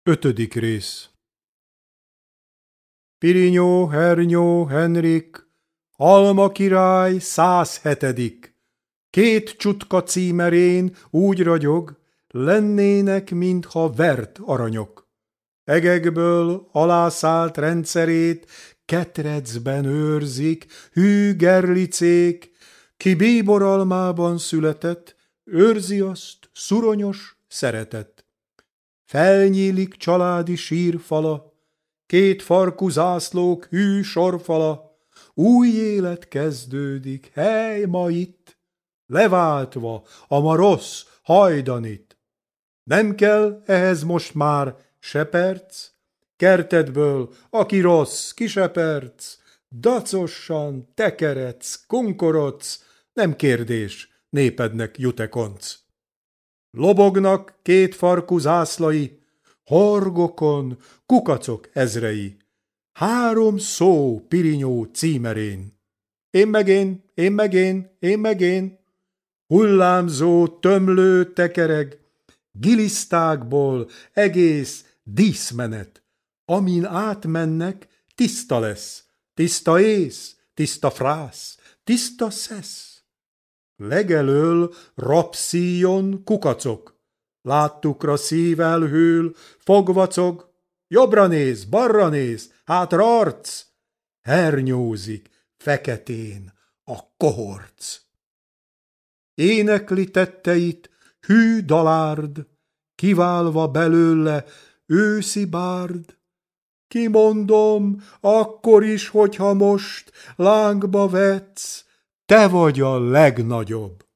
5. rész. Pirinyó, Hernyó, Henrik, Alma király 107. 2 csutka címerén úgy ragyog, lennének, mintha vert aranyok. Egekből alászállt rendszerét ketrecben őrzik, hű gerlicék, ki bíboralmában született, őrzi azt szuronyos szeretet. Felnyílik családi sírfala, 2 farkú zászlók hű sorfala, új élet kezdődik, hely ma itt, leváltva a ma rossz hajdanit. Nem kell ehhez most már se perc, kertedből, aki rossz, kiseperc, dacossan tekeredsz, kunkorodsz, nem kérdés, népednek jut-e konc. Lobognak 2 farkú zászlai, horgokon kukacok ezrei, 3 szó Pirinyó címerén. Én meg én, én meg én, én meg én. Hullámzó, tömlő tekereg, gilisztákból egész díszmenet. Amin átmennek, tiszta lesz, tiszta ész, tiszta frász, tiszta szesz. Legelől rapszíjon kukacok, láttukra szívelhűl, fogvacog, jobbra néz, balra néz, hátra arc, hernyózik feketén a kohorc. Énekli tetteit hű dalárd, kiválva belőle őszi bárd. Kimondom, akkor is, hogyha most lángba vetsz, te vagy a legnagyobb.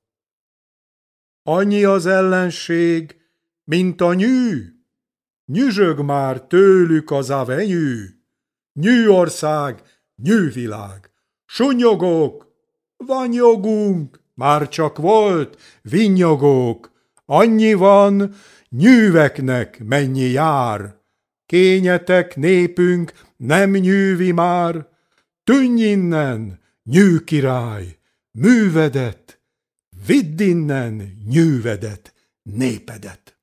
Annyi az ellenség, mint a nyű, nyüzsög már tőlük az avenyű. Nyűország, nyűvilág, sunnyogók, van jogunk, már csak volt, vinnyogók, annyi van, nyűveknek mennyi jár. Kényetek népünk nem nyűvi már, tűnj innen, nyű király, művedet, vidd innen nyűvedet, népedet.